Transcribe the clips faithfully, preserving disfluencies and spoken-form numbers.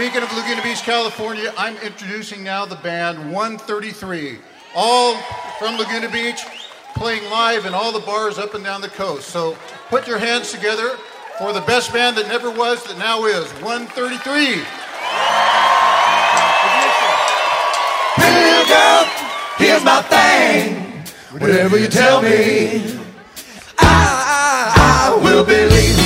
speaking of Laguna Beach, California, I'm introducing now the band one thirty-three, all from Laguna Beach, playing live in all the bars up and down the coast. So put your hands together for the best band that never was, that now is, one thirty-three. Pretty little girl, here's my thing. Whatever you tell me, I, I, I will believe.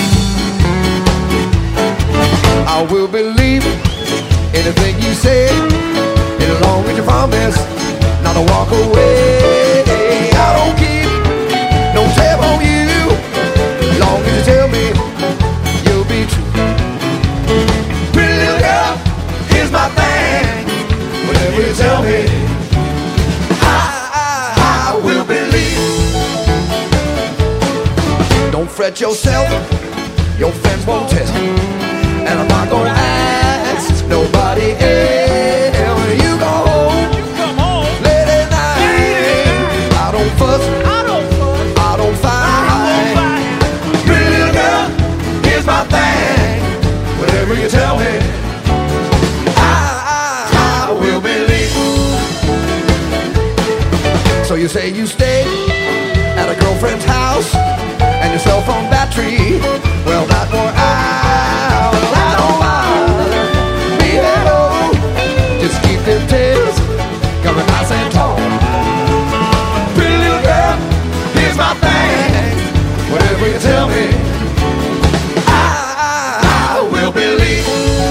I will believe anything you say, and along with your promise, not to walk away. I don't keep no tab on you, as long as you tell me you'll be true. Pretty little girl, here's my thing. Whatever you tell me, I, I, I will believe. Don't fret yourself, your friends won't tell. And I'm not gonna ask nobody else. You go home, you come home late at night. I don't fuss, I don't fuss, I don't fight. Pretty little girl, here's my thing. Whatever you tell me, I, I, I will believe. So you say you stay at a girlfriend's house, and your cell phone battery, well, that wore out. I don't mind, be that old. Just keep them tails coming nice and tall. Pretty little girl, here's my thing. Whatever you tell me, I, I, I will believe.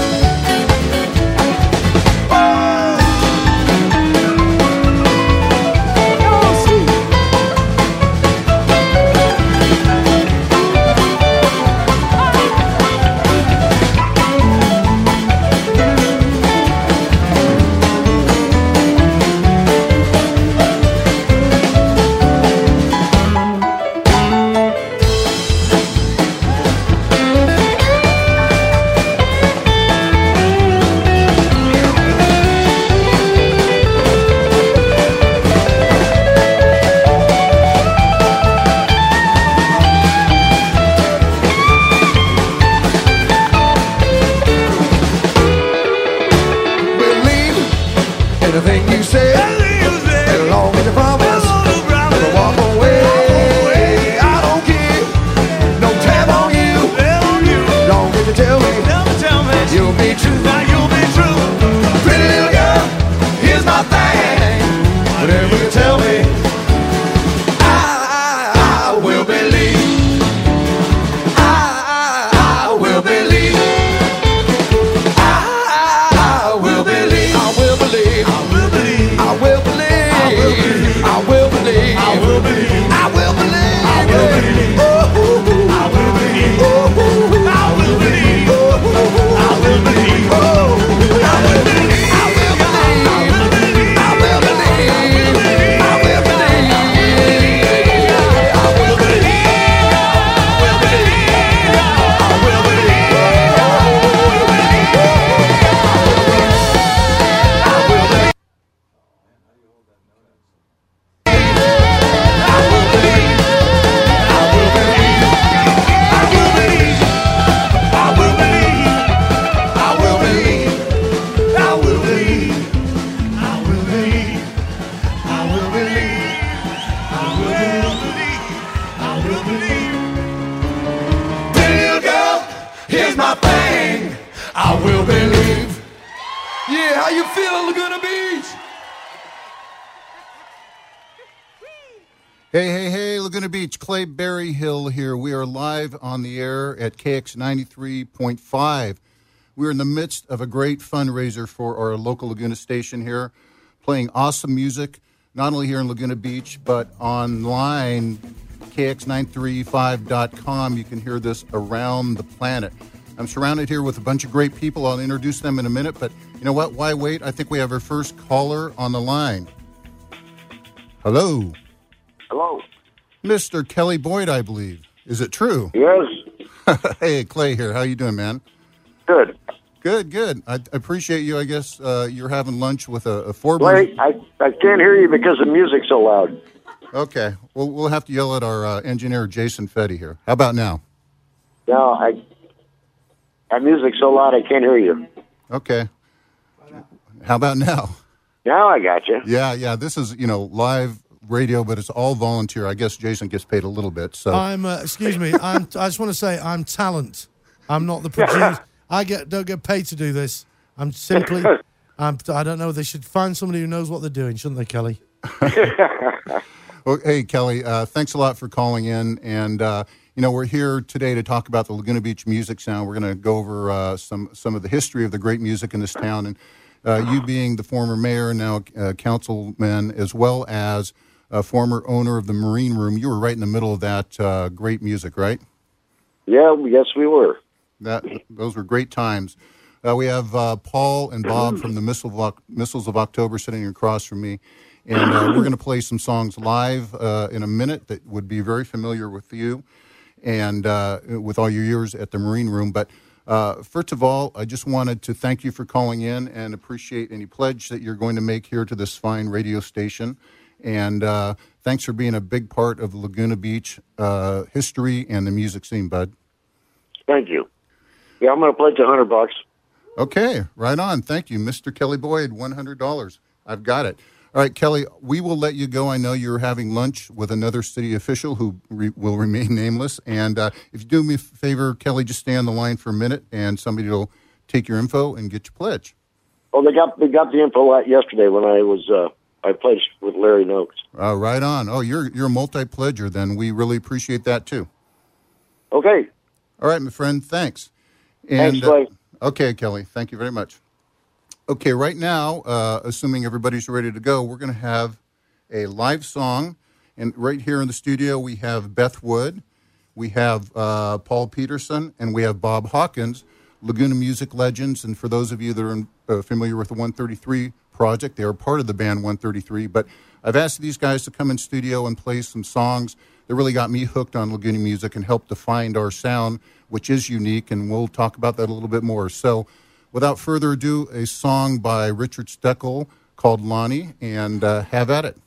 Anything you say, and along with your promise, never walk away. I don't keep no tab on you, long as you tell me you'll be true. You'll be true. Pretty little girl, here's my thing. Whatever you tell me, I, I, I will believe. I, I, I will believe. I, I, I will believe. I will believe. I will believe. I will believe. I will believe. I will believe. I will believe. I will believe. I will believe. I will believe. I will believe. I will believe. I will believe. I will believe. I will believe. I will believe. I will believe. I will believe. I will believe. Here's my thing. I will believe. Yeah, how you feeling, Laguna Beach? Hey, hey, hey, Laguna Beach, Clay Berryhill here. We are live on the air at K X ninety-three point five. We're in the midst of a great fundraiser for our local Laguna station here, playing awesome music, not only here in Laguna Beach, but online, K X nine three five dot com. You can hear this around the planet. I'm surrounded here with a bunch of great people. I'll introduce them in a minute, but you know what? Why wait? I think we have our first caller on the line. Hello. Hello. Mister Kelly Boyd, I believe. Is it true? Yes. Hey, Clay here. How you doing, man? Good. Good, good. I appreciate you. I guess uh, you're having lunch with a, a four. Wait, I, I can't hear you because the music's so loud. Okay. Well, we'll have to yell at our uh, engineer, Jason Fetty here. How about now? No, I, that music's so loud I can't hear you. Okay. How about now? Now I got you. Yeah, yeah. This is, you know, live radio, but it's all volunteer. I guess Jason gets paid a little bit. So I'm. Uh, excuse me. I'm. I just want to say I'm talent. I'm not the producer. I get don't get paid to do this. I'm simply. I'm. I don't know. They should find somebody who knows what they're doing, shouldn't they, Kelly? Well, hey, Kelly. Uh, thanks a lot for calling in, and uh, you know we're here today to talk about the Laguna Beach Music Sound. We're going to go over uh, some some of the history of the great music in this town, and uh, you being the former mayor, now uh, councilman, as well as a former owner of the Marine Room. You were right in the middle of that uh, great music, right? Yeah, yes, we were. That those were great times. Uh, we have uh, Paul and Bob from the Missile of, Missiles of October sitting across from me, and uh, we're going to play some songs live uh, in a minute that would be very familiar with you and uh, with all your years at the Marine Room. But uh, first of all, I just wanted to thank you for calling in and appreciate any pledge that you're going to make here to this fine radio station. And uh, thanks for being a big part of Laguna Beach uh, history and the music scene, bud. Thank you. Yeah, I'm going to pledge a hundred bucks. Okay, right on. Thank you, Mister Kelly Boyd, one hundred dollars. I've got it. All right, Kelly, we will let you go. I know you're having lunch with another city official who re- will remain nameless. And uh, if you do me a favor, Kelly, just stay on the line for a minute, and somebody will take your info and get your pledge. Oh, they got they got the info out yesterday when I was uh, I pledged with Larry Noakes. Uh, right on. Oh, you're you're a multi-pledger. Then we really appreciate that too. Okay. All right, my friend. Thanks. And, Thanks, Clay. Uh, okay, Kelly. Thank you very much. Okay, right now, uh, assuming everybody's ready to go, we're going to have a live song. And right here in the studio, we have Beth Wood, we have uh, Paul Peterson, and we have Bob Hawkins, Laguna music legends. And for those of you that are uh, familiar with the one thirty-three project, they are part of the band one thirty-three. But I've asked these guys to come in studio and play some songs that really got me hooked on Laguna music and helped define our sound, which is unique, and we'll talk about that a little bit more. So without further ado, a song by Richard Steckel called Lonnie, and uh, have at it.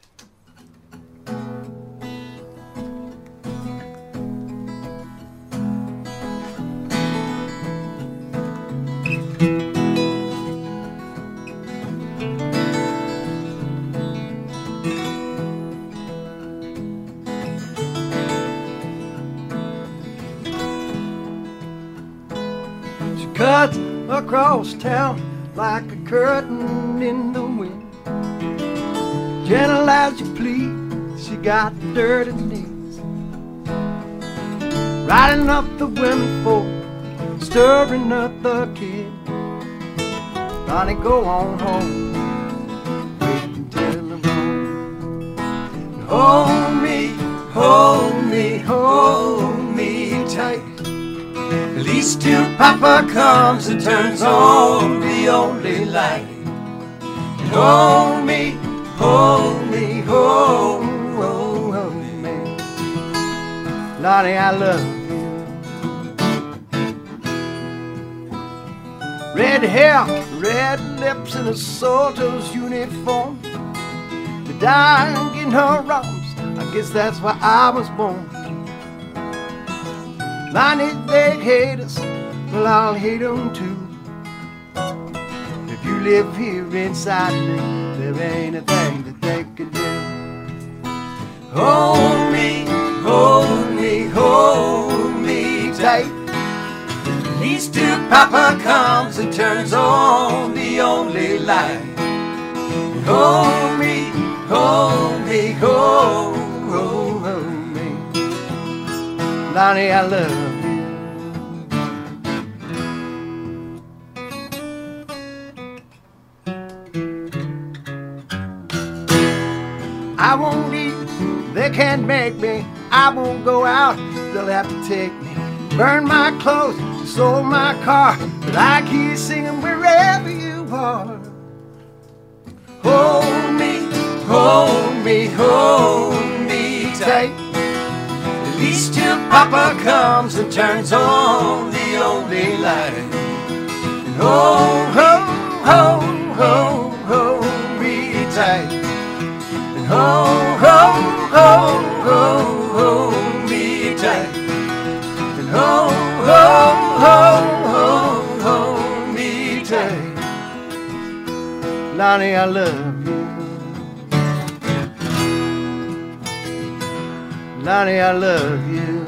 Cuts across town like a curtain in the wind. Gentle as you please, she got dirty knees. Riding up the women folk, stirring up the kid. Lonnie, go on home, wait until I'm gone. Hold me, hold me, hold me tight. At least till Papa comes and turns on the only light. Hold me, hold me, hold, hold, hold me. Lonnie, I love you. Red hair, red lips, and a soldier's uniform. The dying in her arms, I guess that's why I was born. Lonnie, they hate us, well, I'll hate them too. If you live here inside me, there ain't a thing that they can do. Hold me, hold me, hold me tight. At least till Papa comes and turns on the only light. Hold me, hold me, hold, hold, hold me. Lonnie, I love you. I won't eat, they can't make me. I won't go out, they'll have to take me. Burn my clothes, sold my car, but I keep singing wherever you are. Hold me, hold me, hold me tight. At least till Papa comes and turns on the only light. And hold, hold, hold, hold, hold me tight. And hold, hold, hold, hold, hold me tight. And hold, hold, hold, hold, hold me tight. Lonnie, I love you. Lonnie, I love you.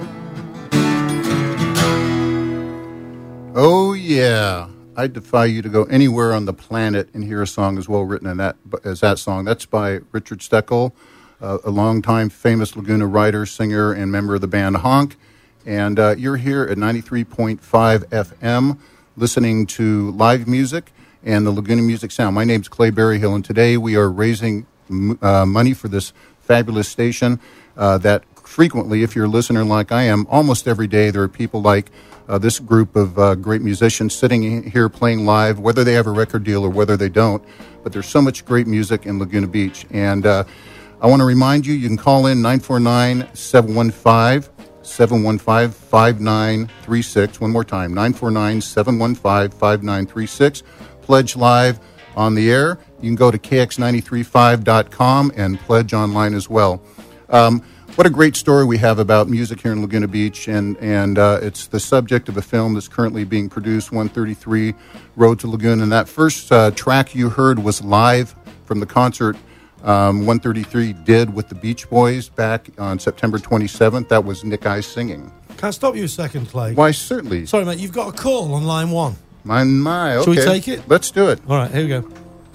Oh, yeah. I defy you to go anywhere on the planet and hear a song as well written in that, as that song. That's by Richard Steckel, uh, a longtime famous Laguna writer, singer, and member of the band Honk. And uh, you're here at ninety-three point five F M listening to live music and the Laguna Music Sound. My name's Clay Berryhill, and today we are raising uh, money for this fabulous station uh, that frequently, if you're a listener like I am, almost every day there are people like uh, this group of uh, great musicians sitting here playing live, whether they have a record deal or whether they don't. But there's so much great music in Laguna Beach. And uh, I want to remind you, you can call in nine four nine, seven one five, seven one five, five nine three six. One more time, nine four nine, seven one five, five nine three six. Pledge live on the air. You can go to K X nine three five dot com and pledge online as well. Um, what a great story we have about music here in Laguna Beach, and, and uh, it's the subject of a film that's currently being produced, one thirty-three Road to Laguna. And that first uh, track you heard was live from the concert um, one thirty-three did with the Beach Boys back on September twenty-seventh. That was Nick Ice singing. Can I stop you a second, Clay? Why, certainly. Sorry, mate, you've got a call on line one. My, my, okay. Shall we take it? Let's do it. All right, here we go.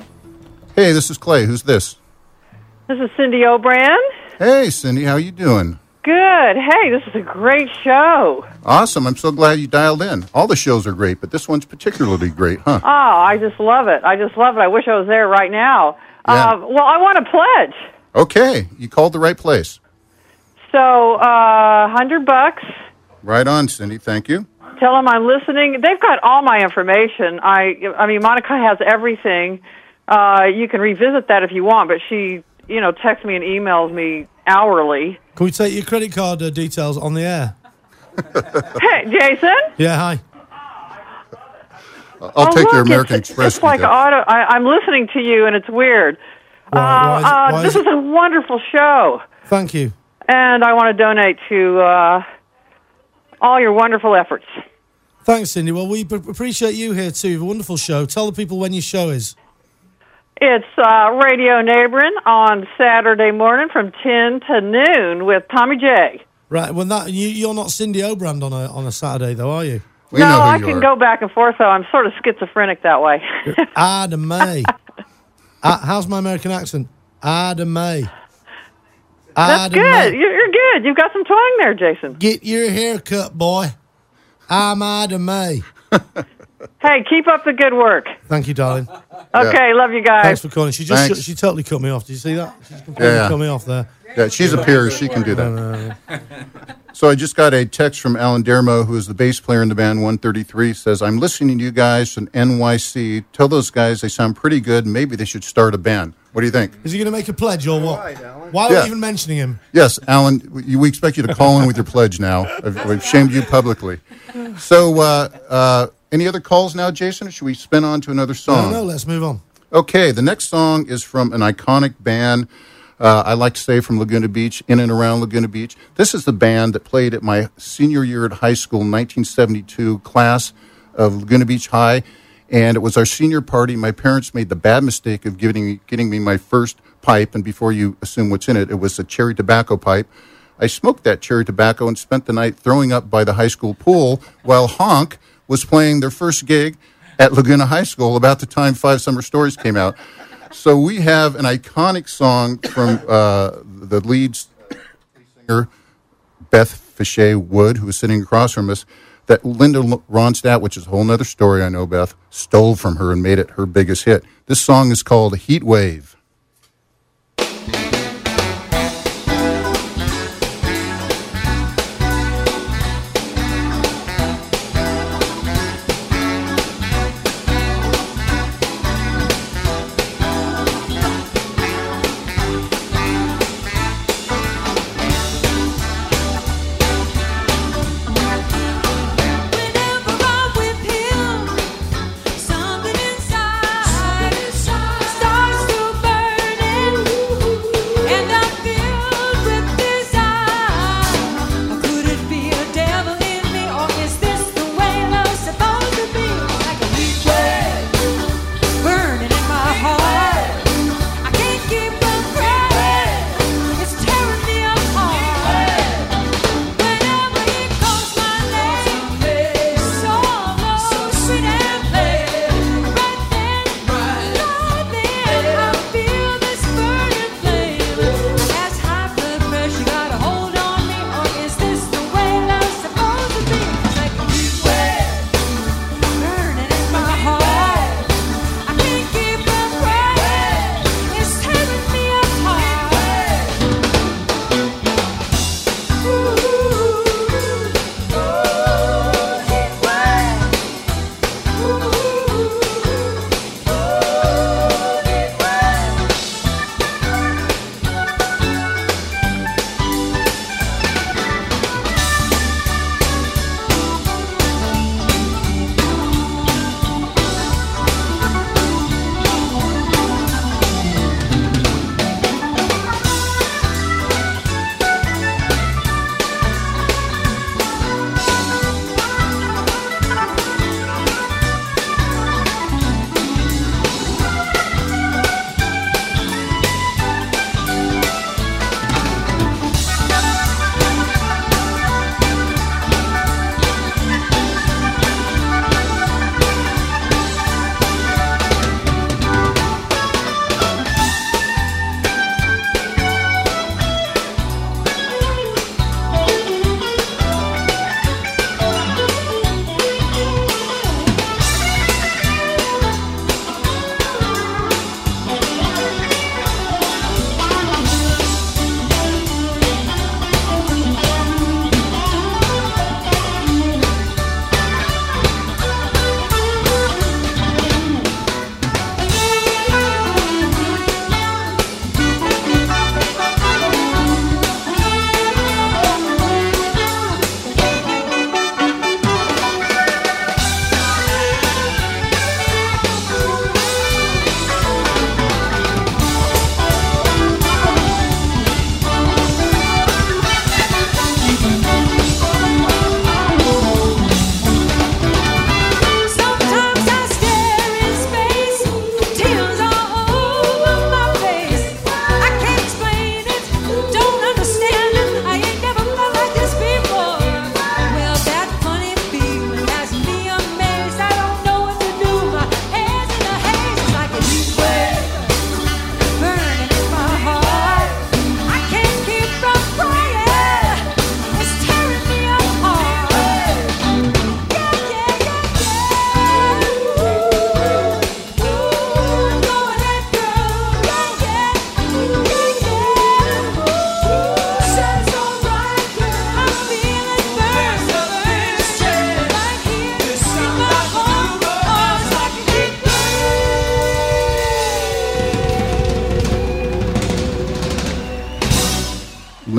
Hey, this is Clay. Who's this? This is Cindy O'Brien. Hey, Cindy, how you doing? Good. Hey, this is a great show. Awesome. I'm so glad you dialed in. All the shows are great, but this one's particularly great, huh? Oh, I just love it. I just love it. I wish I was there right now. Yeah. Uh, well, I want to pledge. Okay, you called the right place. So, uh, hundred bucks. Right on, Cindy. Thank you. Tell them I'm listening. They've got all my information. I, I mean, Monica has everything. Uh, you can revisit that if you want, but she, you know, texts me and emails me hourly. Can we take your credit card uh, details on the air? Hey, Jason? Yeah, hi. I'll Oh, take look, your American it's, Express. It's like details. auto. I, I'm listening to you, and it's weird. Why- why is it- uh, why uh, this is is it- a wonderful show, Thank you. and I want to donate to uh, all your wonderful efforts. Thanks, Cindy. Well, we p- appreciate you here, too. A wonderful show. Tell the people when your show is. It's uh, Radio Neighboring on Saturday morning from ten to noon with Tommy J. Right, well, that you, you're not Cindy O'Brand on a, on a Saturday, though, are you? We no, know who I you can are. go back and forth, though. I'm sort of schizophrenic that way. Ada May. uh, how's my American accent? Ada May. That's Ada good. May. You're, you're good. You've got some twang there, Jason. Get your hair cut, boy. I'm Ada May. Hey, keep up the good work. Thank you, darling. Okay, love you guys. Thanks for calling. She just Thanks. she totally cut me off. Did you see that? She just completely Yeah. cut me off there. Yeah, she's a peer. She can do that. No, no, no. So I just got a text from Alan Dermo, who is the bass player in the band one thirty-three, says, I'm listening to you guys from N Y C. Tell those guys they sound pretty good. Maybe they should start a band. What do you think? Is he going to make a pledge or what? Right, Alan. Why are Yeah. we even mentioning him? Yes, Alan, we we expect you to call in with your pledge now. I've, we've shamed you publicly. So uh, uh, any other calls now, Jason, or should we spin on to another No, song? no, let's move on. Okay, the next song is from an iconic band, uh, I like to say from Laguna Beach, in and around Laguna Beach. This is the band that played at my senior year at high school, nineteen seventy-two class of Laguna Beach High, and it was our senior party. My parents made the bad mistake of giving, getting me my first pipe, and before you assume what's in it, it was a cherry tobacco pipe. I smoked that cherry tobacco and spent the night throwing up by the high school pool while Honk was playing their first gig at Laguna High School about the time Five Summer Stories came out. So we have an iconic song from uh, the lead singer, Beth Fichet Wood, who was sitting across from us, that Linda Ronstadt, which is a whole other story I know, Beth, stole from her and made it her biggest hit. This song is called Heat Wave. Whenever I'm with him, something inside starts to burn.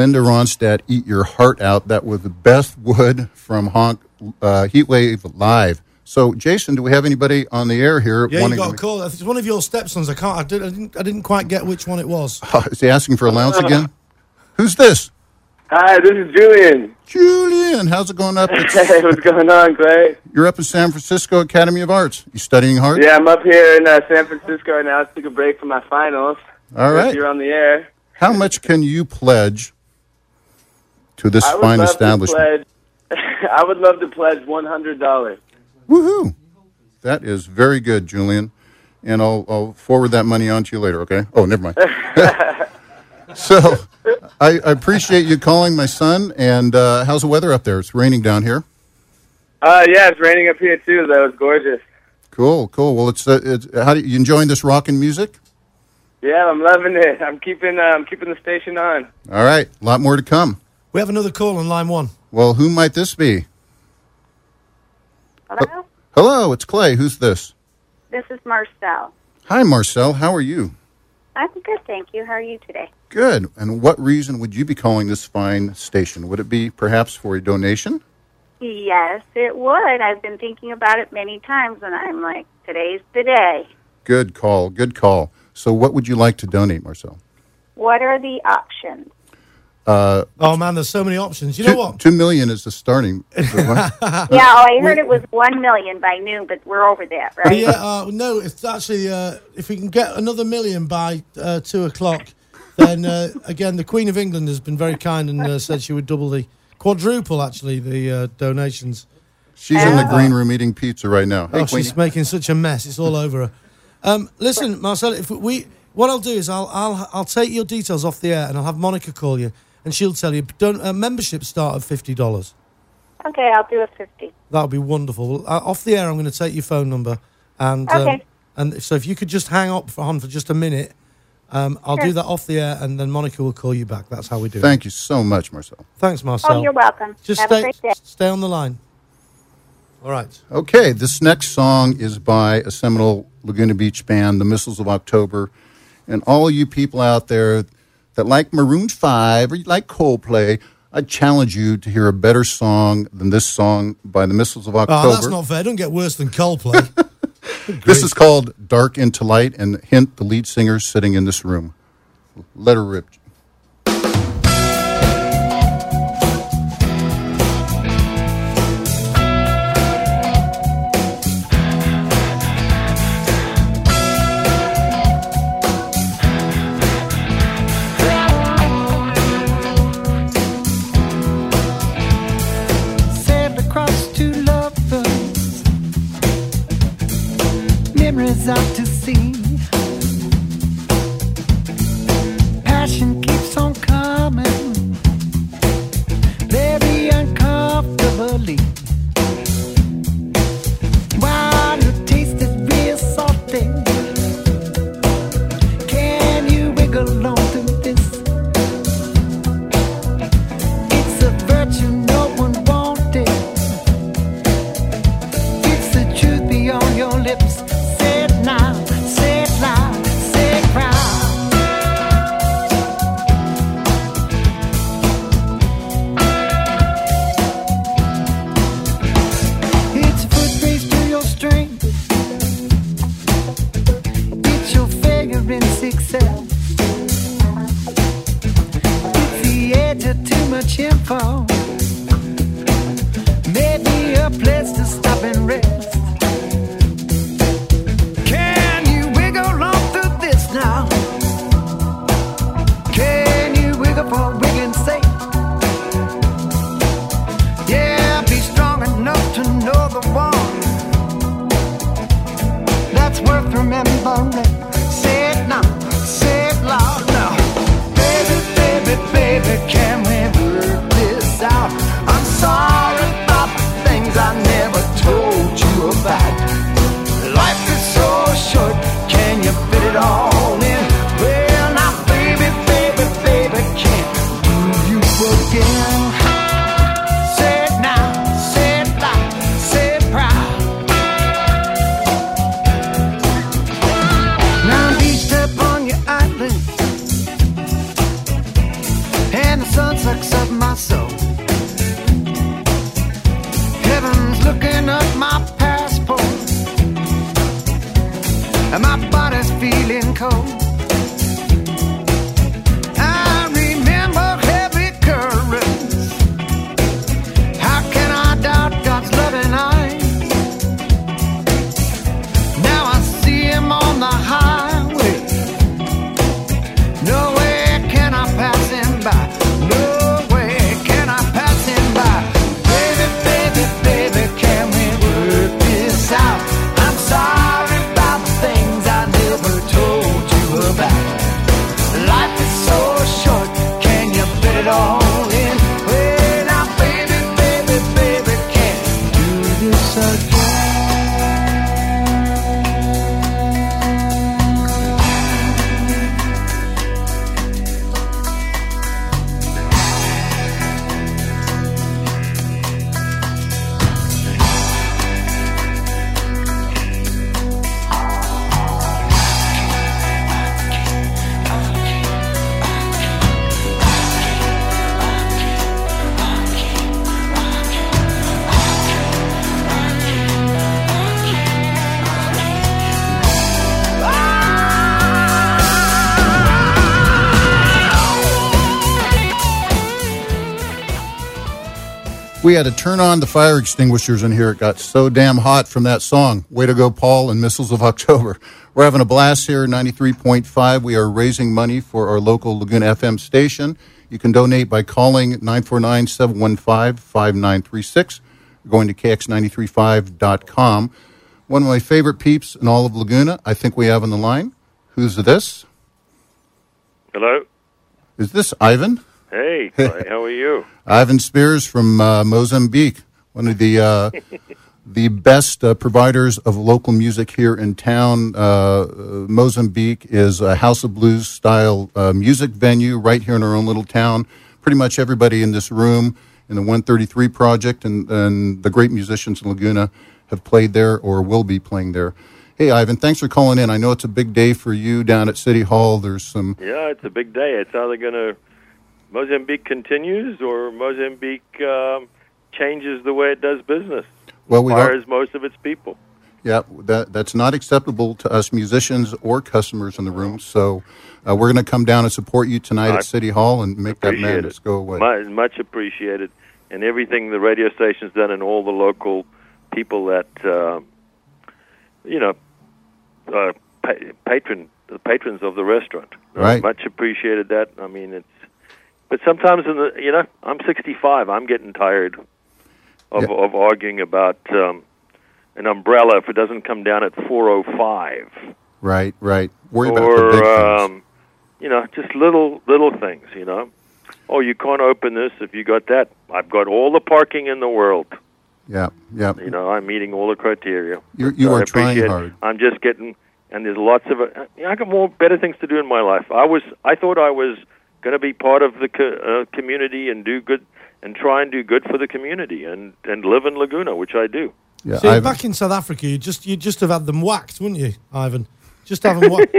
Linda Ronstadt, Eat Your Heart Out. That was the best wood from Honk uh, Heatwave Live. So, Jason, do we have anybody on the air here? Yeah, you wanting got to a call. It's one of your stepsons. I can't. I, did, I, didn't, I didn't quite get which one it was. Uh, is he asking for allowance again? Who's this? Hi, this is Julian. Julian, how's it going up? Hey, what's going on, Clay? You're up at San Francisco Academy of Arts. You studying hard? Yeah, I'm up here in uh, San Francisco right now. I took a break from my finals. All right. You're on the air. How much can you pledge to this I would fine love to establishment? pledge- I would love to pledge one hundred dollars. Woohoo! That is very good, Julian. And I'll, I'll forward that money on to you later, okay? Oh, never mind. So, I, I appreciate you calling my son. And uh, how's the weather up there? It's raining down here. Uh, yeah, it's raining up here, too, though. It's gorgeous. Cool, cool. Well, it's, uh, it's how do you, you enjoying this rockin' music? Yeah, I'm loving it. I'm keeping, uh, I'm keeping the station on. All right, a lot more to come. We have another call on line one. Well, who might this be? Hello, Hello, it's Clay. Who's this? this is Marcel. Hi, Marcel. How are you? I'm good, thank you. How are you today? Good. And what reason would you be calling this fine station? Would it be perhaps for a donation? Yes, it would. I've been thinking about it many times, and I'm like, today's the day. Good call. Good call. So what would you like to donate, Marcel? What are the options? Uh, Oh, man, there's so many options. You know two, what? Two million is the starting. Is it right? yeah, oh, I heard it was one million by noon, but we're over that, right? Yeah, uh, no, it's actually, uh, if we can get another million by uh, two o'clock, then, uh, again, the Queen of England has been very kind and uh, said she would double the, quadruple, actually, the uh, donations. She's in the green room eating pizza right now. Hey, Oh, she's Queenie. making such a mess. It's all over her. Um, listen, Marcel, if we, what I'll do is I'll, I'll, I'll take your details off the air and I'll have Monica call you and she'll tell you. Don't uh, memberships start at fifty dollars. Okay, I'll do a fifty. That'll be wonderful. Uh, off the air, I'm going to take your phone number, and um, Okay. and so if you could just hang up for, on for just a minute, um, I'll Sure. do that off the air, and then Monica will call you back. That's how we do it. Thank you so much, Marcel. Thanks, Marcel. Oh, you're welcome. Just Have stay, a great day. stay on the line. All right. Okay, this next song is by a seminal Laguna Beach band, the Missiles of October. And all you people out there that like Maroon five or you like Coldplay, I challenge you to hear a better song than this song by the Missiles of October. Oh, that's not fair. Don't get worse than Coldplay. This is called Dark into Light, and hint, the lead singer's sitting in this room. Let her rip. Sailed across two lovers, memories out to sea. Passion keeps on coming, very uncomfortably. While your taste is real salty, can you wiggle on through this? It's a virtue no one wanted. It's the truth beyond your lips. Say it now, say it loud, say it proud. It's a foot race to your strength. It's your failure in success. It's the edge of too much info. Maybe a place to stop and rest. Can you wiggle on through this now? Can you wiggle for wiggling's sake? Yeah, be strong enough to know the one that's worth remembering. Say it now, say it loud now. Baby, baby, baby, can we work this out? I'm sorry about the things I never told you about. Life is so short, can you fit it all in? Well, now, baby, baby, baby, can't do you again? Say it now, say it loud, say it proud. We had to turn on the fire extinguishers in here. It got so damn hot from that song. Way to go, Paul, and Missiles of October. We're having a blast here at ninety-three point five. We are raising money for our local Laguna F M station. You can donate by calling nine four nine, seven one five, five nine three six, going to K X nine three five dot com. One of my favorite peeps in all of Laguna, I think we have on the line. Who's this? Hello? Is this Ivan? Hey, Clay, how are you? Ivan Spears from uh, Mozambique, one of the uh, the best uh, providers of local music here in town. Uh, Mozambique is a House of Blues style uh, music venue right here in our own little town. Pretty much everybody in this room in the one thirty-three Project and, and the great musicians in Laguna have played there or will be playing there. Hey, Ivan, thanks for calling in. I know it's a big day for you down at City Hall. There's some... Yeah, it's a big day. It's either going to... Mozambique continues or Mozambique um, changes the way it does business. Well, we fires most of its people. Yeah, that that's not acceptable to us musicians or customers in the room. So uh, we're going to come down and support you tonight I at City Hall and make that appreciate madness it. go away. Much, much appreciated. And everything the radio station's done and all the local people that, uh, you know, uh, pa- patron, the patrons of the restaurant. Right. Much appreciated that. I mean, it's But sometimes, in the you know, I'm sixty-five. I'm getting tired of, Yeah. of arguing about um, an umbrella if it doesn't come down at four oh five. Right, right. Worry or, about the big things. um, you know, just little little things, you know. Oh, you can't open this if you got that. I've got all the parking in the world. Yeah, yeah. You know, I'm meeting all the criteria. You're, you So I are trying appreciate- hard. I'm just getting, and there's lots of, uh, you know, I got more better things to do in my life. I was, I thought I was going to be part of the co- uh, community and do good and try and do good for the community and, and live in Laguna, which I do. Yeah, See, Ivan, back in South Africa, you just you just have had them whacked, wouldn't you, Ivan? Just have them whacked.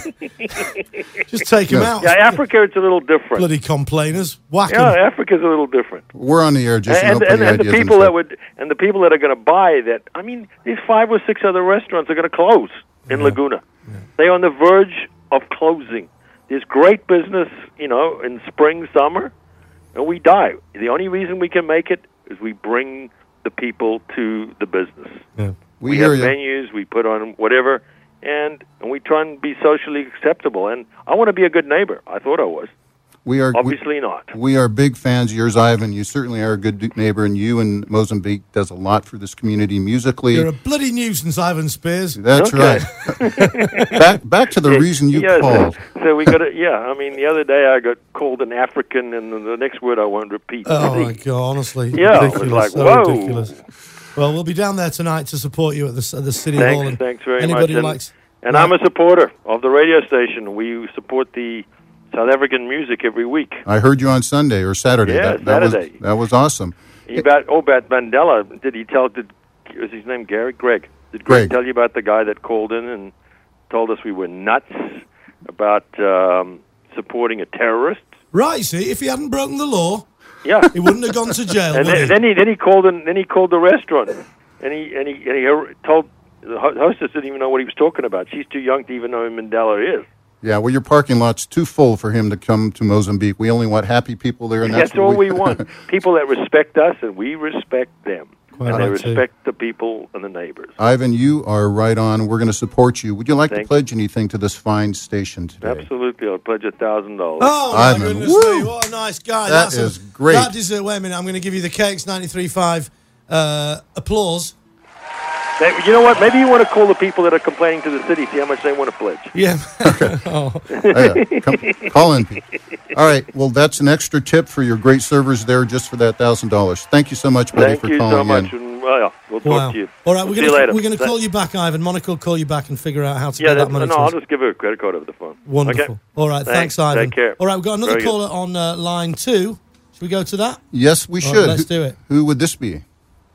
Just take them out. Yeah, Africa, it's a little different. Bloody complainers, whack Yeah, 'em. Africa's a little different. we're on the air just and, to and, the and the ideas people and that stuff. would and the people that are going to buy that. I mean, these five or six other restaurants are going to close in Laguna. They're on the verge of closing. There's great business, you know, in spring, summer, and we die. The only reason we can make it is we bring the people to the business. Yeah. We, We, hear have you. menus, we put on whatever, and and we try and be socially acceptable. And I want to be a good neighbor. I thought I was. We are we, Obviously not. we are big fans of yours, Ivan. You certainly are a good neighbor, and you and Mozambique does a lot for this community musically. You're a bloody nuisance, Ivan Spears. That's Okay. right. back back to the reason you Yes, called. So we got to, yeah, I mean, the other day I got called an African, and the next word I won't repeat. Oh my God! Honestly, Yeah, it was ridiculous. like, so whoa. ridiculous. Well, we'll be down there tonight to support you at the, at the City Hall. Thanks, And thanks very anybody much. who And, likes, and I'm a supporter of the radio station. We support the South African music every week. I heard you on Sunday or Saturday. Yeah, that, that Saturday. was that was awesome. About oh, about Mandela. Did he tell? Did was his name Gary? Greg? Did Greg. Greg, tell you about the guy that called in and told us we were nuts about um, supporting a terrorist? right? See, if he hadn't broken the law, Yeah. he wouldn't have gone to jail. And would then, he? then he then he called in. Then he called the restaurant, and he and he and he told the ho- hostess didn't even know what he was talking about. She's too young to even know who Mandela is. Yeah, well, your parking lot's too full for him to come to Mozambique. We only want happy people there, and that's, That's, all we want. People that respect us, and we respect them, Quite and they right, too. respect the people and the neighbors. Ivan, you are right on. We're going to support you. Would you like Thank to pledge anything to this fine station today? Absolutely, I'll pledge a thousand dollars. Oh my Ivan, goodness woo! me! What a nice guy. That That's a- is great. That deserves. Wait a minute. I'm going to give you the K X ninety-three point five uh, applause. You know what? Maybe you want to call the people that are complaining to the city, see how much they want to pledge. Yeah. oh. Oh, yeah. Come, call in, Pete. All right. Well, that's an extra tip for your great servers there, just for that thousand dollars. Thank you so much, buddy, Thank for you calling so much, in. and well, yeah, we'll talk Wow. to you. All right, we're See going you later. to we're going to Th- call you back, Ivan. Monica will call you back and figure out how to Yeah, get that that's, money. no, to I'll us. just give her a credit card over the phone. Wonderful. Okay? All right, thanks, Thanks. Ivan. Take care. All right, we've got another Very good. caller on uh, line two. Should we go to that? Yes, we All should. right, let's who, do it. Who would this be?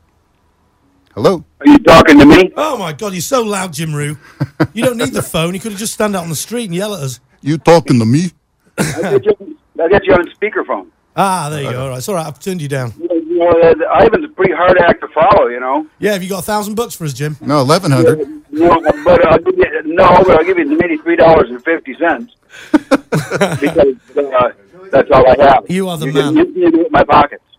Hello? Are you talking to me? Oh my God, you're so loud, Jim Roo. You don't need the phone. You could have just stand out on the street and yell at us. You talking to me? I get you, I get you on speakerphone. Ah, there you go. All right, it's all right. I've turned you down. You know, uh, Ivan's a pretty hard act to follow, you know. Yeah, have you got a thousand bucks for us, Jim? No, eleven hundred. No, but I'll give you, no, but I'll give you maybe three dollars and fifty cents because uh, that's all I have. You are the you man. Can, you can do it in my pockets.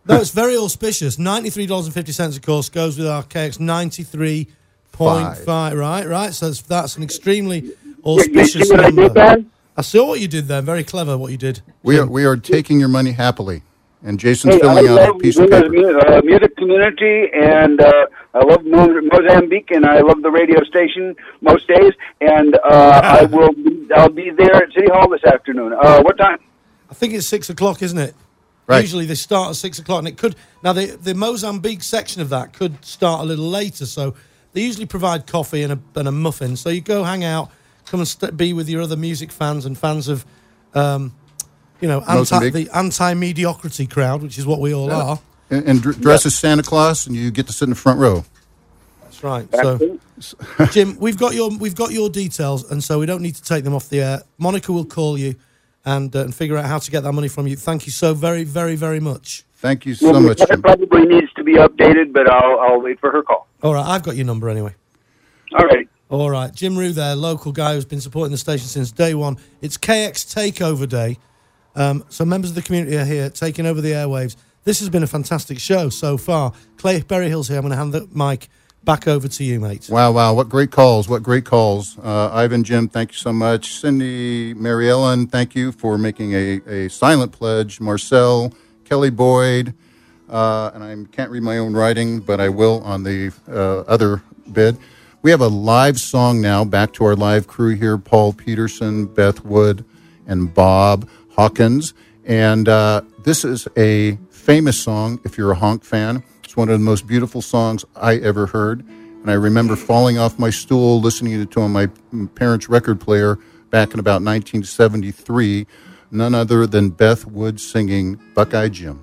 No, it's very auspicious. ninety-three dollars and fifty cents, of course, goes with our K X ninety-three point five. Right, right. So that's, that's an extremely auspicious see what I number. did there? I saw what you did there. Very clever what you did. We are we are taking your money happily, and Jason's Hey, I filling out a love piece of the paper. mu- uh, music community, and uh, I love Mo- Mozambique, and I love the radio station most days. And uh, I will be, I'll be there at City Hall this afternoon. Uh, what time? I think it's six o'clock, isn't it? Right. Usually they start at six o'clock, and it could now the the Mozambique section of that could start a little later. So they usually provide coffee and a and a muffin. So you go hang out, come and st- be with your other music fans and fans of, um, you know, anti, Mozambique. the anti-mediocrity crowd, which is what we all Yeah. are. And, and dr- dress as Santa Claus, and you get to sit in the front row. That's right. So, Jim, we've got your we've got your details, and so we don't need to take them off the air. Monica will call you and uh, and figure out how to get that money from you. Thank you so very, very, very much. Thank you so Well, much, it Jim. probably needs to be updated, but I'll I'll wait for her call. All right, I've got your number anyway. All right. All right, Jim Rue there, local guy who's been supporting the station since day one. It's K X Takeover Day, um, so members of the community are here taking over the airwaves. This has been a fantastic show so far. Clay Berryhill's here. I'm going to hand the mic back over to you, mate. Wow, wow, what great calls, what great calls. Uh, Ivan, Jim, thank you so much. Cindy, Mary Ellen, thank you for making a, a silent pledge. Marcel, Kelly Boyd, uh, and I can't read my own writing, but I will on the uh, other bid. We have a live song now, back to our live crew here, Paul Peterson, Beth Wood, and Bob Hawkins. And uh, this is a famous song, if you're a Honk fan. It's one of the most beautiful songs I ever heard. And I remember falling off my stool listening to it on my parents' record player back in about nineteen seventy-three. None other than Beth Wood singing Buckeye Jim.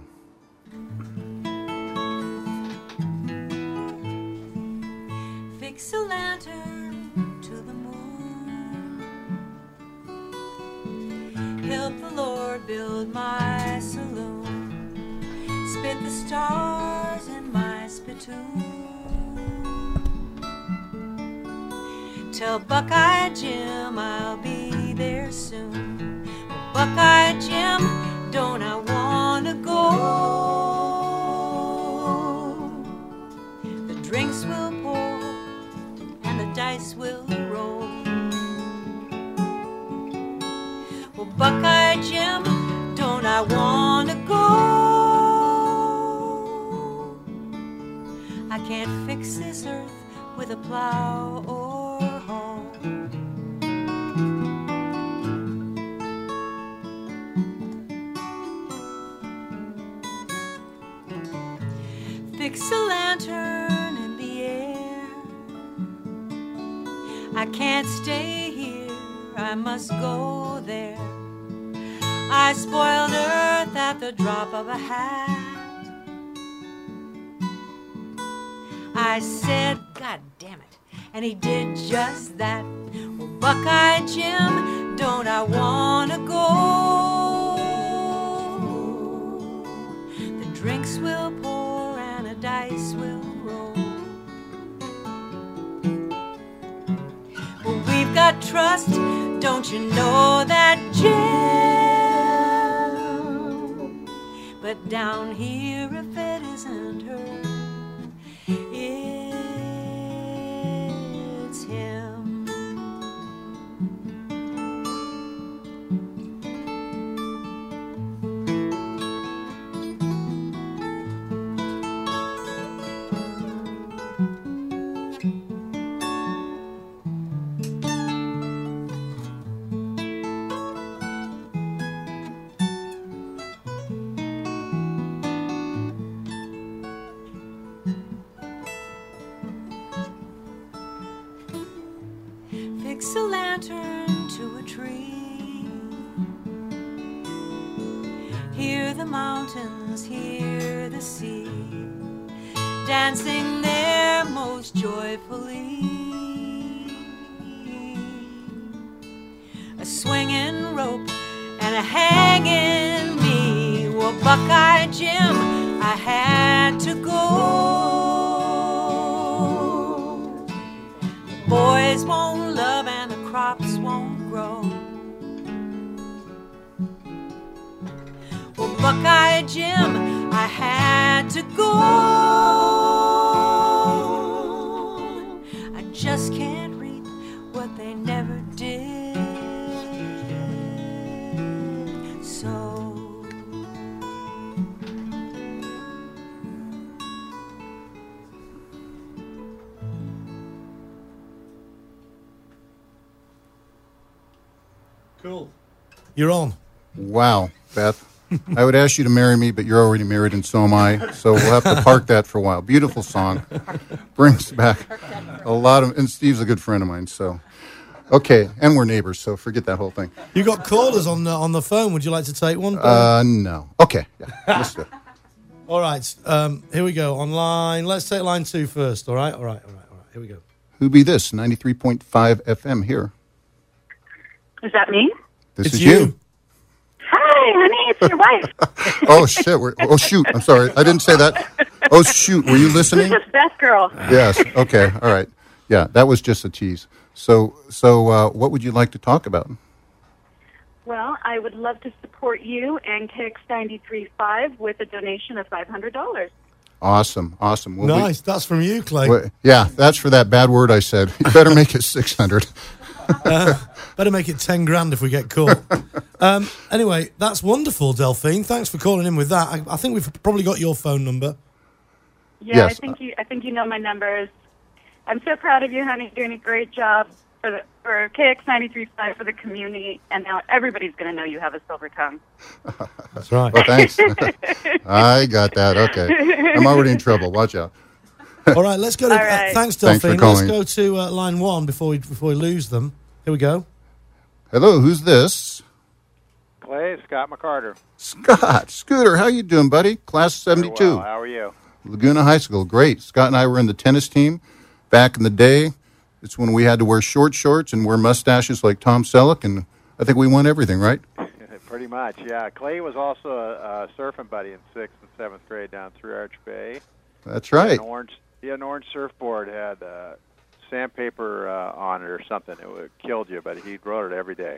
Fix a lantern to the moon. Help the Lord build my saloon. Spit the stars in my spittoon. Tell Buckeye Jim I'll be there soon. Well, Buckeye Jim, don't I wanna go? The drinks will pour and the dice will roll. Well, Buckeye Jim, don't I wanna go? I can't fix this earth with a plow or hoe. Fix a lantern in the air. I can't stay here, I must go there. I spoiled earth at the drop of a hat. I said, God damn it, and he did just that. Well, Buckeye Jim, don't I wanna go? The drinks will pour and a dice will roll. Well, we've got trust, don't you know that, Jim? But down here, if it isn't her, it's him. Fix a lantern to a tree. Hear the mountains, hear the sea, dancing there most joyfully. A swinging rope and a hanging me. Well, Buckeye Jim, I had to go. Boys won't love and the crops won't grow. Well, Buckeye Jim, I had to go. I just can't reap what they never did. So cool. You're on. Wow, Beth. I would ask you to marry me, but you're already married, and so am I. So we'll have to park that for a while. Beautiful song. Brings back a lot of... And Steve's a good friend of mine, so... Okay, and we're neighbors, so forget that whole thing. You got callers on the, on the phone. Would you like to take one? Uh, no. Okay, yeah. Let's do it. All right, um, here we go. On line... Let's take line two first, all right? All right, all right, all right. Here we go. Who be this? ninety-three point five F M here. Is that me? This It's is you. Hi, honey. It's your wife. Oh, shit. We're, oh, shoot. I'm sorry. I didn't say that. Oh, shoot. Were you listening? This is Beth girl. Yes. Okay. All right. Yeah, that was just a tease. So, so uh, what would you like to talk about? Well, I would love to support you and K X ninety-three point five with a donation of five hundred dollars. Awesome. Awesome. Well, nice. That's from you, Clay. we, yeah, that's for that bad word I said. You better make it six hundred. Uh, better make it ten grand if we get caught. Um, anyway, that's wonderful, Delphine. Thanks for calling in with that. I, I think we've probably got your phone number. Yeah, Yes. I think you. I think you know my numbers. I'm so proud of you, honey. Doing a great job for the for K X ninety-three point five for the community, and now everybody's going to know you have a silver tongue. That's right. Well, thanks. I got that. Okay. I'm already in trouble. Watch out. All right, let's go to. All right. Uh, thanks, Thanks for Delphine. Let's calling. go to uh, line one before we before we lose them. Here we go. Hello, who's this? Clay, Scott McCarter. Scott. Scooter, how you doing, buddy? Class seventy-two. Very well. How are you? Laguna High School. Great. Scott and I were in the tennis team back in the day. It's when we had to wear short shorts and wear mustaches like Tom Selleck, and I think we won everything, right? Pretty much, yeah. Clay was also a, a surfing buddy in sixth and seventh grade down through Arch Bay. That's He had right. An orange, he had an orange surfboard, had uh, sandpaper uh, on it or something. It would have killed you, but he rode it every day.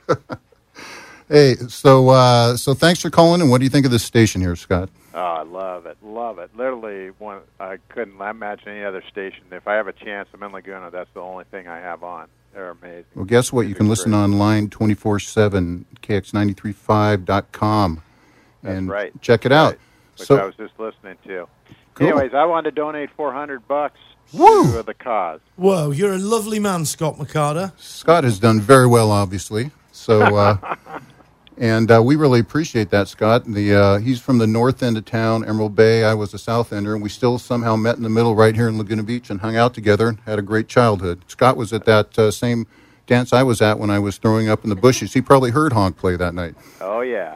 Hey, so uh, so thanks for calling, and what do you think of this station here, Scott? Oh, I love it, love it. Literally, one I couldn't imagine any other station. If I have a chance, I'm in Laguna. That's the only thing I have on. They're amazing. Well, guess what? You can listen online twenty-four seven, K X nine three five dot com. That's and right. check it out. Which So- I was just listening to. Cool. Anyways, I wanted to donate four hundred bucks Woo! to the cause. Whoa, you're a lovely man, Scott McCarter. Scott has done very well, obviously. So, uh, and uh, we really appreciate that, Scott. The uh, he's from the north end of town, Emerald Bay. I was a south ender, and we still somehow met in the middle right here in Laguna Beach and hung out together and had a great childhood. Scott was at that uh, same dance I was at when I was throwing up in the bushes. He probably heard Honk play that night. Oh, yeah.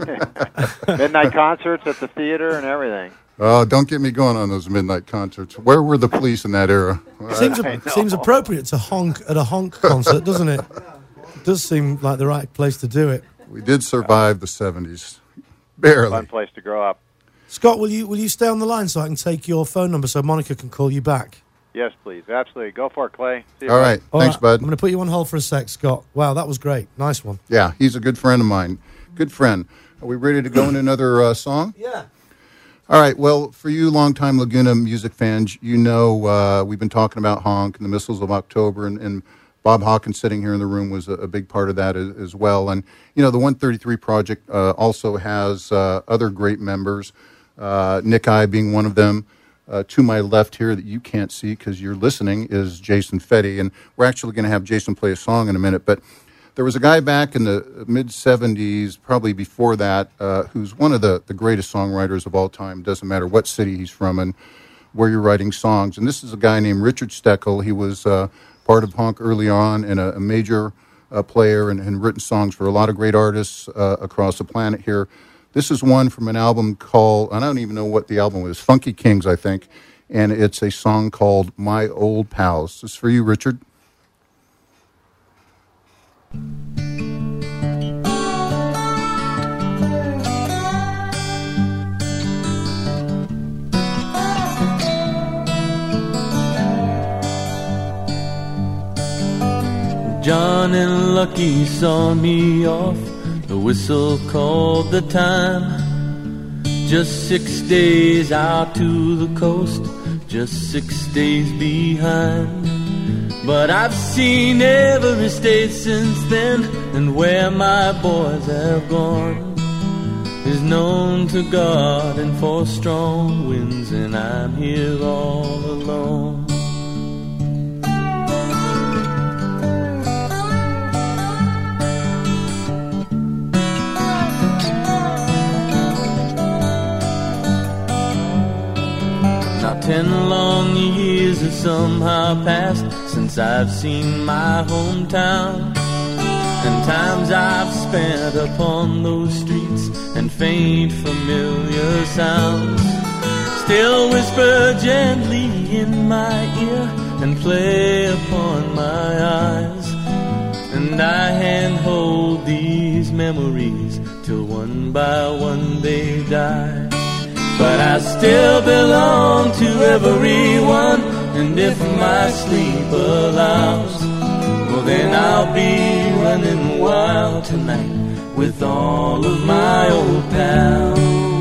Midnight concerts at the theater and everything. Oh, don't get me going on those midnight concerts. Where were the police in that era? Seems I know. seems appropriate to honk at a honk concert, doesn't it? It does seem like the right place to do it. We did survive the seventies. Barely. Fun place to grow up. Scott, will you will you stay on the line so I can take your phone number so Monica can call you back? Yes, please. Absolutely. Go for it, Clay. See you All bud. right. All Thanks, right, bud. I'm going to put you on hold for a sec, Scott. Wow, that was great. Nice one. Yeah, he's a good friend of mine. Good friend. Are we ready to go in another uh, song? Yeah. All right. Well, for you longtime Laguna music fans, you know uh, we've been talking about Honk and the Missiles of October, and, and Bob Hawkins sitting here in the room was a, a big part of that as, as well. And, you know, the one thirty-three Project uh, also has uh, other great members, uh, Nick I being one of them. Uh, to my left here that you can't see because you're listening is Jason Fetty, and we're actually going to have Jason play a song in a minute. But there was a guy back in the mid-seventies, probably before that, uh, who's one of the, the greatest songwriters of all time. Doesn't matter what city he's from and where you're writing songs. And this is a guy named Richard Steckel. He was uh, part of Honk early on and a, a major uh, player and, and written songs for a lot of great artists uh, across the planet here. This is one from an album called, I don't even know what the album was, Funky Kings, I think. And it's a song called My Old Pals. This is for you, Richard. John and Lucky saw me off. The whistle called the time. Just six days out to the coast, just six days behind. But I've seen every state since then, and where my boys have gone is known to God and for strong winds, and I'm here all alone. Now ten long years have somehow passed since I've seen my hometown, and times I've spent upon those streets and faint familiar sounds still whisper gently in my ear and play upon my eyes, and I handhold these memories till one by one they die. But I still belong to everyone, and if my sleep allows, well then I'll be running wild tonight with all of my old pals.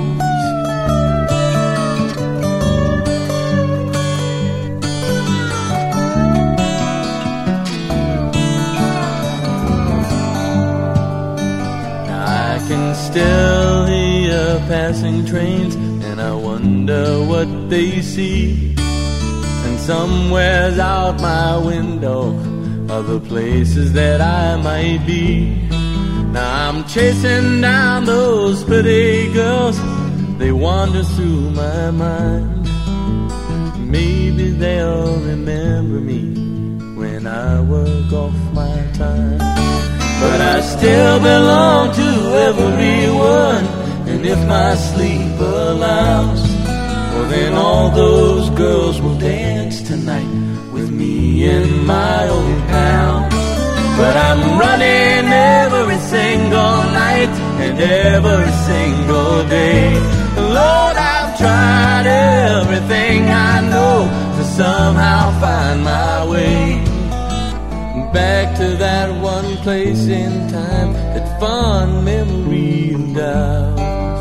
Now I can still hear passing trains, and I wonder what they see, and somewheres out my window are the places that I might be. Now I'm chasing down those pretty girls, they wander through my mind. Maybe they'll remember me when I work off my time. But I still belong to everyone, and if my sleep allows, well then all those girls will dance tonight with me and my old pal. But I'm running every single night and every single day. Lord, I've tried everything I know to somehow find my way back to that one place in time, that fond memory endows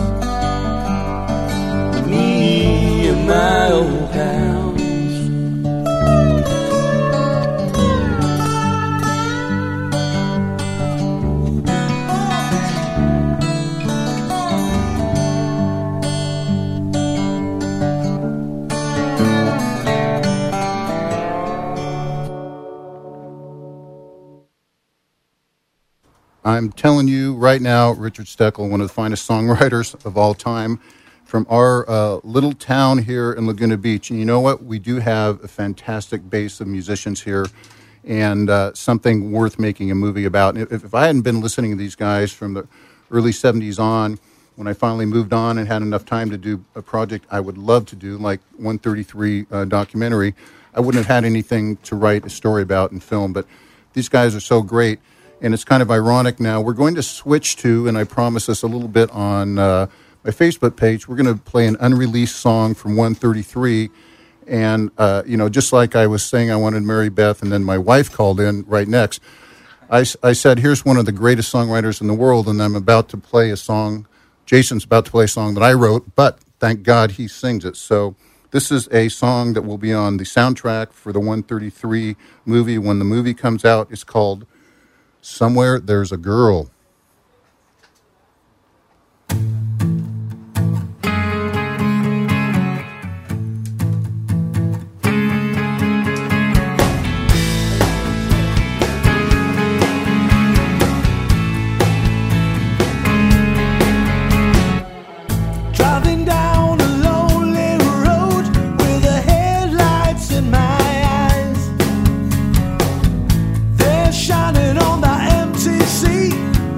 me and my old pals. I'm telling you right now, Richard Steckel, one of the finest songwriters of all time, from our uh, little town here in Laguna Beach. And you know what? We do have a fantastic base of musicians here, and uh, something worth making a movie about. If, if I hadn't been listening to these guys from the early seventies on, when I finally moved on and had enough time to do a project I would love to do, like one thirty-three uh, documentary, I wouldn't have had anything to write a story about and film. But these guys are so great. And it's kind of ironic now. We're going to switch to, and I promise us a little bit on uh, my Facebook page, we're going to play an unreleased song from one thirty-three. And, uh, you know, just like I was saying I wanted Mary Beth, and then my wife called in right next, I, I said, here's one of the greatest songwriters in the world, and I'm about to play a song. Jason's about to play a song that I wrote, but thank God he sings it. So this is a song that will be on the soundtrack for the one thirty-three movie. When the movie comes out, it's called Somewhere There's a Girl. Driving down a lonely road with the headlights in my eyes. They're shining on the empty sea.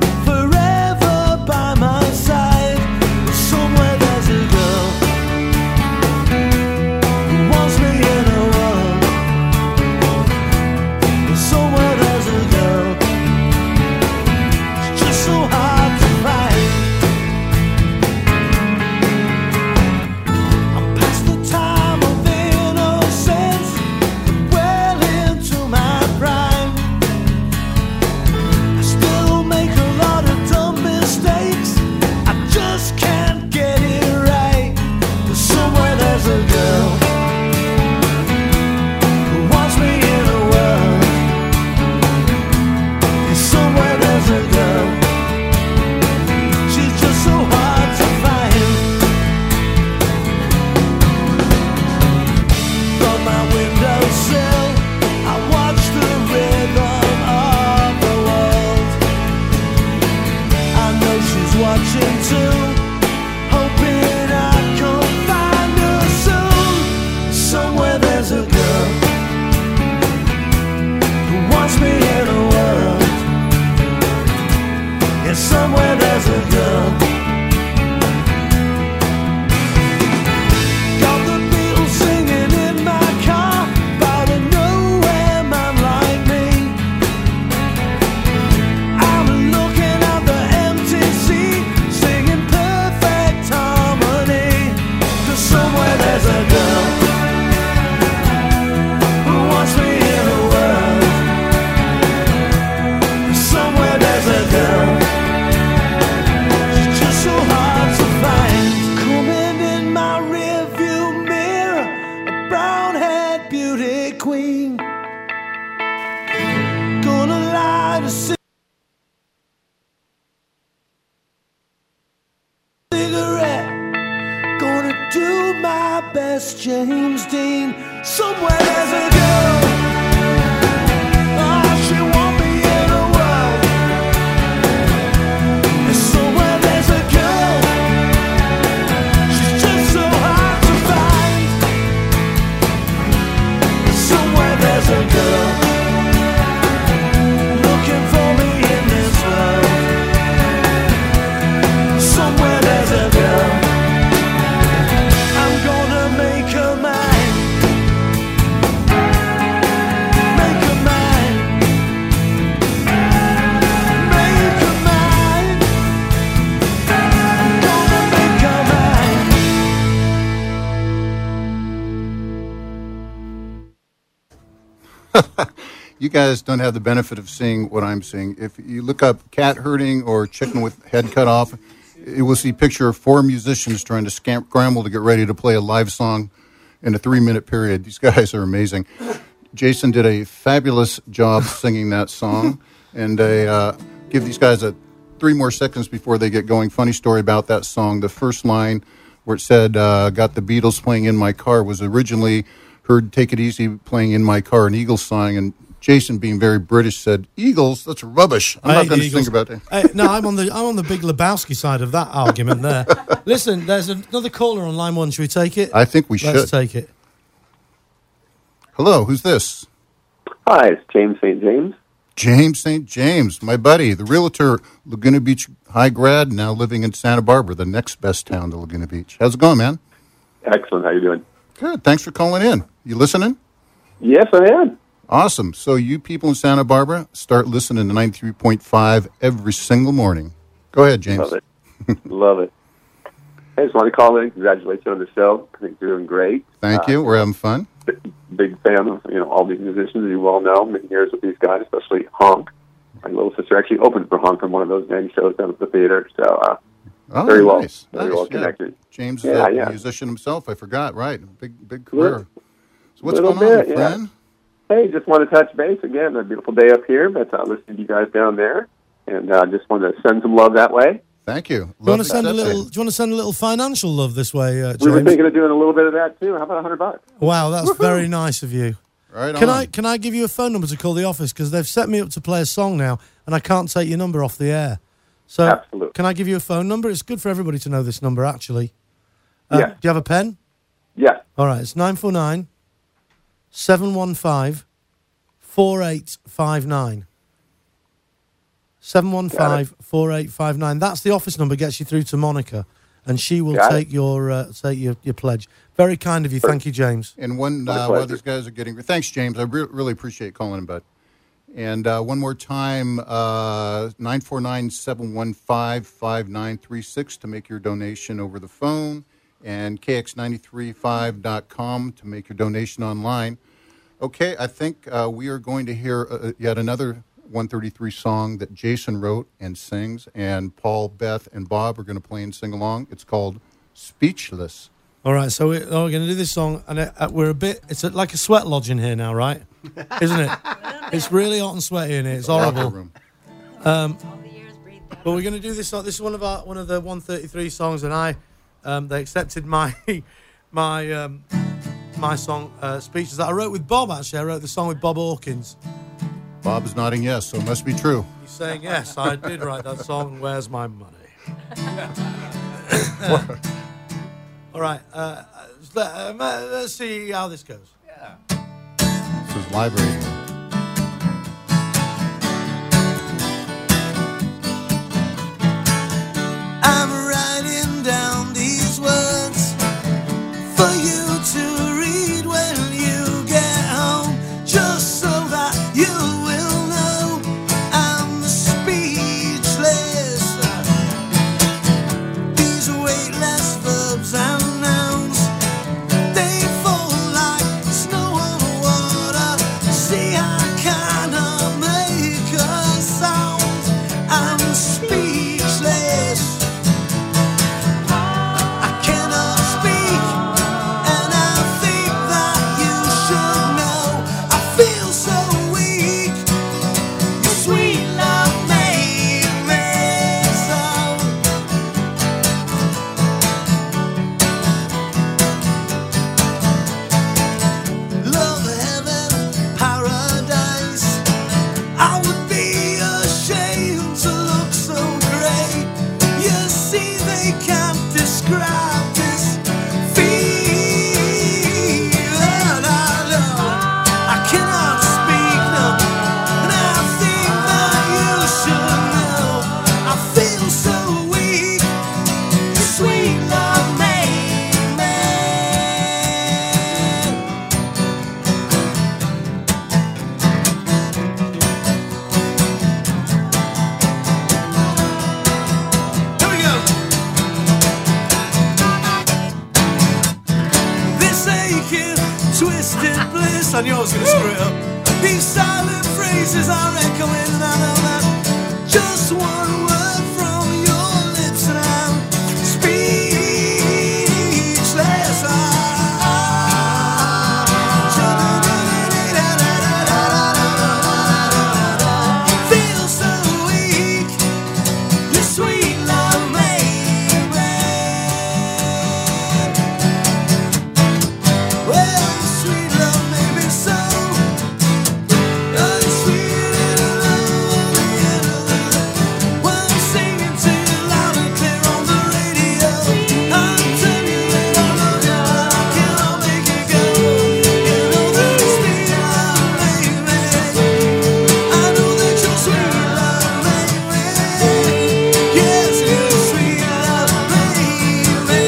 beauty queen. Gonna light a cigarette. Gonna do my best, James Dean. Somewhere there's a girl. Oh, she won't be in a world. And somewhere there's a girl. She's just so hard to find. Somewhere there's a girl looking for me in this world. Somewhere there's a girl. I'm gonna make her mine. Make her mine. Make her mine. I'm gonna make her mine. You guys don't have the benefit of seeing what I'm seeing. If you look up cat herding or chicken with head cut off, you will see a picture of four musicians trying to scam- scramble to get ready to play a live song in a three-minute period. These guys are amazing. Jason did a fabulous job singing that song. And I uh, give these guys a three more seconds before they get going. Funny story about that song. The first line where it said, uh, got the Beatles playing in my car, was originally heard Take It Easy playing in my car, an Eagles song. And Jason, being very British, said, Eagles? That's rubbish. I'm I not hate going the to think Eagles. about that. Hey, no, I'm on the I'm on the Big Lebowski side of that argument there. Listen, there's another caller on line one. Should we take it? I think we Let's should. take it. Hello, who's this? Hi, it's James Saint James. James Saint James, my buddy, the realtor, Laguna Beach high grad, now living in Santa Barbara, the next best town to Laguna Beach. How's it going, man? Excellent. How you doing? Good. Thanks for calling in. You listening? Yes, I am. Awesome. So you people in Santa Barbara, start listening to ninety-three point five every single morning. Go ahead, James. Love it. Love it. I just want to call in. Congratulate you on the show. I think you're doing great. Thank Uh, you. We're having fun. Big fan of you know all these musicians, as you well know. Many years with these guys, especially Honk. My little sister actually opened for Honk from one of those many shows down at the theater. So uh, Oh, very well, nice. very nice. well Yeah. connected. James Yeah, is a yeah. musician himself. I forgot. Right. Big, big career. So what's Little going on, bit, my yeah. friend? Hey, just want to touch base again. A beautiful day up here, but uh, listening to you guys down there, and uh, just want to send some love that way. Thank you. Do you want to send a little? Do you want to send a little financial love this way, uh, James? We were thinking of doing a little bit of that too. How about a hundred bucks? Wow, that's very nice of you. Right Can on. I can I give you a phone number to call the office, because they've set me up to play a song now, and I can't take your number off the air. So Absolutely. Can I give you a phone number? It's good for everybody to know this number, actually. Uh, Yeah. Do you have a pen? Yeah. All right. It's nine four nine seven one five four eight five nine. Seven one five four eight five nine. That's the office number. Gets you through to Monica, and she will Got it. take your uh, take your, your pledge. Very kind of you. Thank you, James. And one, My uh, while pleasure. these guys are getting... Thanks, James. I re- really appreciate calling, bud. And uh, one more time, uh, nine four nine seven one five five nine three six to make your donation over the phone, and K X nine three five dot com to make your donation online. Okay, I think uh, we are going to hear uh, yet another one thirty-three song that Jason wrote and sings, and Paul, Beth, and Bob are going to play and sing along. It's called Speechless. All right, so we're, oh, we're going to do this song, and it, uh, we're a bit. It's a, like a sweat lodge in here now, right? Isn't it? It's really hot and sweaty in here. It's horrible. Um, but we're going to do this. This is one of our one of the one thirty-three songs, and I um, they accepted my my um, my song uh, speeches that I wrote with Bob. Actually, I wrote the song with Bob Hawkins. Bob is nodding yes, so it must be true. He's saying yes. I did write that song. Where's my money? All right. Uh, let, um, uh, let's see how this goes. Yeah. This is live radio. I'm writing down these words for you to read when you get home, just so that you will know I'm speechless. These weightless verbs and nouns, they fall like snow on water. See how bliss. I knew I was going to screw it up. These silent phrases are echoing, and I know that just one word from your lips, and I'm speechless. I feel so weak. Your sweet love made me. Well, your sweet love made me so. Your sweet little love. Well, I'm singing to you loud and clear on the radio. I'm telling you that I love you, but I cannot make it go. You know that your sweet love made me. I know that your sweet love made me. Yes, your sweet love made me.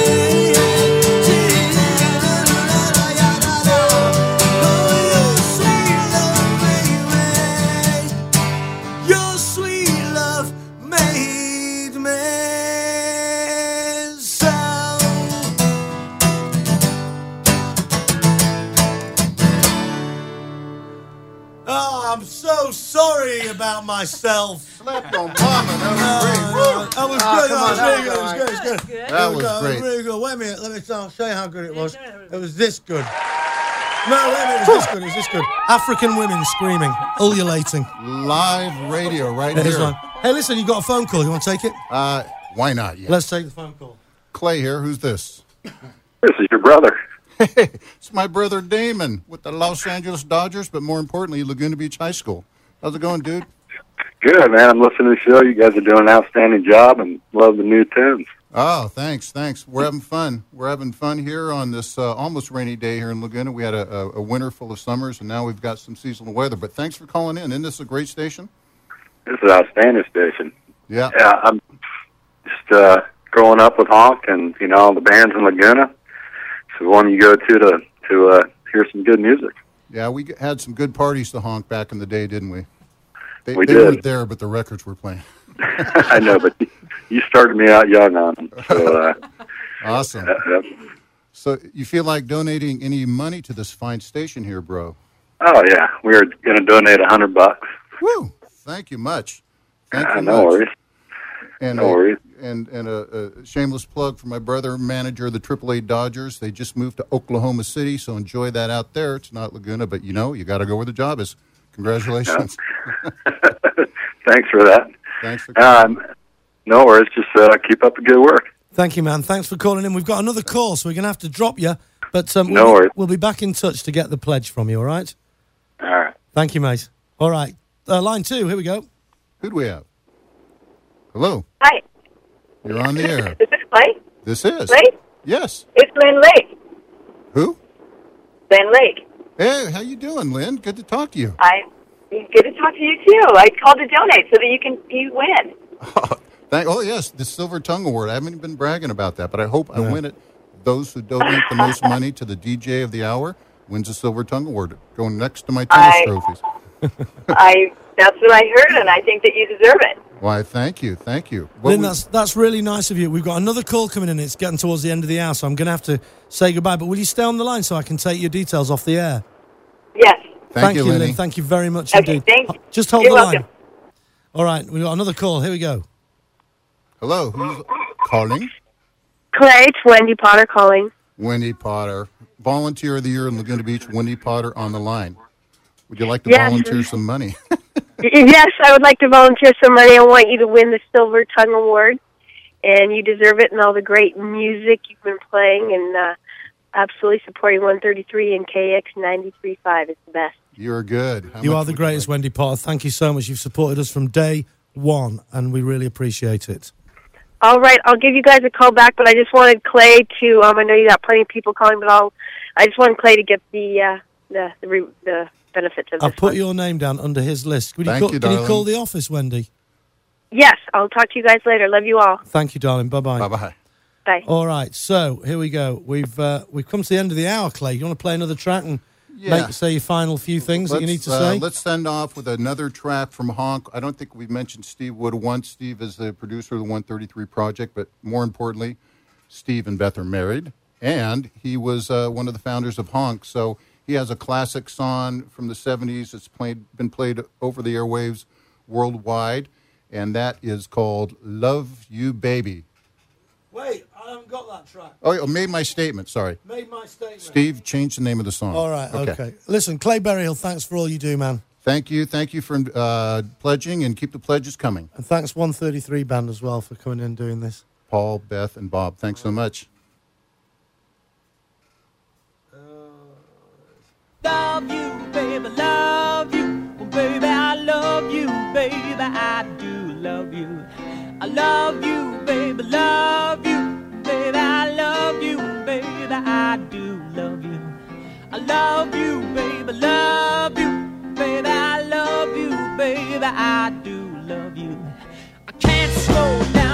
Your sweet love made me so. Oh, I'm so sorry about myself. Slept on Mama. That That was Ah, good. come on, That was that really was good. It was good. It was good. That Here we was go. It great. really good. Wait a minute. Let me tell, show you how good it was. It was this good. No, wait a minute. It was this good. It was this good. African women screaming, ululating. Live radio right There's here. one. Hey, listen, you got a phone call. You want to take it? Uh, why not? Yeah. Let's take the phone call. Clay here. Who's this? This is your brother. Hey, it's my brother Damon with the Los Angeles Dodgers, but more importantly, Laguna Beach High School. How's it going, dude? Good, man. I'm listening to the show. You guys are doing an outstanding job and love the new tunes. Oh, thanks, thanks. We're having fun. We're having fun here on this uh, almost rainy day here in Laguna. We had a, a, a winter full of summers, and now we've got some seasonal weather. But thanks for calling in. Isn't this a great station? This is an outstanding station. Yeah. Yeah, I'm just uh, growing up with Honk and, you know, the bands in Laguna. It's the one you go to to, to uh, hear some good music. Yeah, we g- had some good parties to honk back in the day, didn't we? They, We they did. weren't there, but the records were playing. I know, but you started me out young on them. So, uh, Awesome. uh, uh, So you feel like donating any money to this fine station here, bro? oh, yeah. We're going to donate a hundred bucks. Woo! Thank you much. Thank Uh, you no much. worries. And, No uh, worries. And and a, a shameless plug for my brother, manager of the triple A Dodgers. They just moved to Oklahoma City, so enjoy that out there. It's not Laguna, but you know, you got to go where the job is. Congratulations. Thanks for that. Thanks for Um, no worries. Just uh, keep up the good work. Thank you, man. Thanks for calling in. We've got another call, so we're going to have to drop you. But um, No we'll, worries. we'll be back in touch to get the pledge from you, all right? All right. Thank you, mate. All right. Uh, line two, here we go. Who do we have? Hello. Hi. You're on the air. Is this Clay? This is. Clay? Yes. It's Lynn Lake. Who? Lynn Lake. Hey, how you doing, Lynn? Good to talk to you. I good to talk to you too. I called to donate so that you can you win. Thank, oh, yes, the Silver Tongue Award. I haven't even been bragging about that, but I hope I win it. Those who donate the most money to the D J of the hour wins a Silver Tongue Award, going next to my tennis I- trophies. I that's what I heard, and I think that you deserve it. Why, thank you, thank you. What Lynn, we- that's, that's really nice of you. We've got another call coming in. It's getting towards the end of the hour, so I'm going to have to say goodbye. But will you stay on the line so I can take your details off the air? Yes. Thank you, Lynn. Lenny. Thank you very much Okay, indeed. thank Ho- Just hold You're the welcome. line. All right, we've got another call. Here we go. Hello, who's calling? Clay, it's Wendy Potter calling. Wendy Potter. Volunteer of the Year in Laguna Beach, Wendy Potter on the line. Would you like to Yes. volunteer some money? Yes, I would like to volunteer some money. I want you to win the Silver Tongue Award, and you deserve it, and all the great music you've been playing, and uh, absolutely supporting one thirty-three and K X ninety-three point five. It's the best. You're good. How You much are the would greatest, Wendy Potter. Thank you so much. You've supported us from day one, and we really appreciate it. All right, I'll give you guys a call back, but I just wanted Clay to. Um, I know you got plenty of people calling, but I'll. I just wanted Clay to get the uh, the the, re, the benefits of I've this put one. your name down under his list. Would Thank call, you, Can you darling. call the office, Wendy? Yes, I'll talk to you guys later. Love you all. Thank you, darling. Bye-bye. Bye-bye. Bye. All right, so here we go. We've uh, we've come to the end of the hour, Clay. You want to play another track and Yeah. make, say your final few things that you need to uh, say? Let's send off with another track from Honk. I don't think we've mentioned Steve Wood once. Steve is the producer of the one thirty-three Project, but more importantly, Steve and Beth are married, and he was uh, one of the founders of Honk. So He has a classic song from the seventies that's played, been played over the airwaves worldwide, and that is called Love You Baby. Wait, I haven't got that track. Oh, I made my statement, sorry. Made my statement. Steve, change the name of the song. All right, okay. Listen, Clay Berryhill, thanks for all you do, man. Thank you. Thank you for uh, pledging, and keep the pledges coming. And thanks one thirty-three Band as well for coming in and doing this. Paul, Beth, and Bob, thanks so much. Love you, baby, love you. Oh, baby, I love you, baby, I do love you. I love you, baby, love you. Baby, I love you, baby, I do love you. I love you, baby, love you. Baby, I love you, baby, I do love you. I can't slow down.